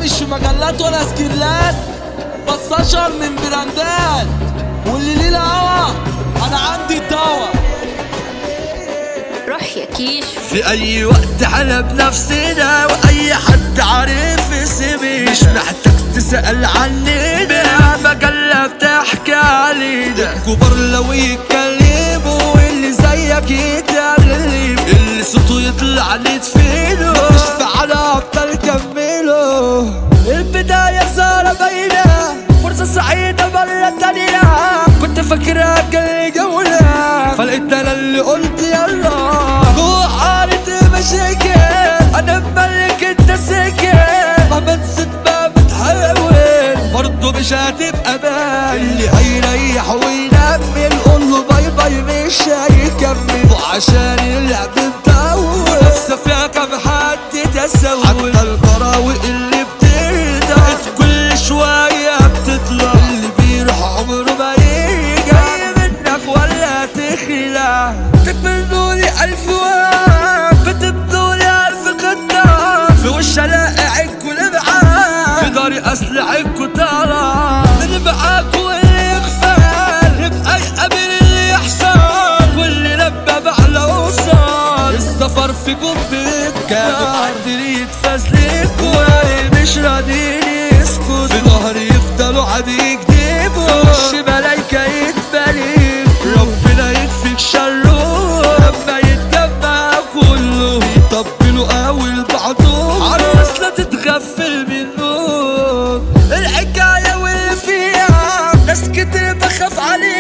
مش في مجلات ولا سكيلات، بس اشهر من براندات، واللي ليه الهوا انا عندي الدوا. روح يا كيش في اي وقت احنا بنفسنا، واي حد عارف اسمي مش محتاج تسأل عننا، مجلة بتحكي علينا. الكبار لو يتكلموا واللي زيك يتعلم، اللي صوته يطلع نتفيله، مفيش على ابطال كملوا. البداية صار باينة، فرصة سعيدة مرة تانية، كنت فاكرها كل جولة فلقيت انا اللي قلت يلا. جوه حارة مشاكل انا بملك انت ساكن، مهما نسيت ما بتحاول برضه مش هتبقى باين. اللي هيريح وينمل قوله باي باي مش هيكمل، وعشان اللعب مطول لسه فيها كام حد تسول. حتى البراوي اللي بتقدر كل شوية بتطلع، اللي بيروح عمره ما يجي جاي منك ولا تخلع. بتبنولي 1000 وهم، بتبنولي 1000 قطة، في وش الاقي عينكوا لمعان، في داري اسلحتكوا طالع. اللي معاك واللي يغفل يبقى يقابل اللي يحصل، واللي لما بعلى وصل السفر فيكم بيتكلم. عندي يتفزلكوا مش راضيين يسكتوا، في ظهري يفضلوا عادي يكدبوا، في وش ملايكة يتبليك. ربنا يكفيك شره لما يتجمع كله، يطبلوا اول بعضهم عروس لا تتغفل منهم. الحكاية واللي فيها ناس كتير بخاف عليها،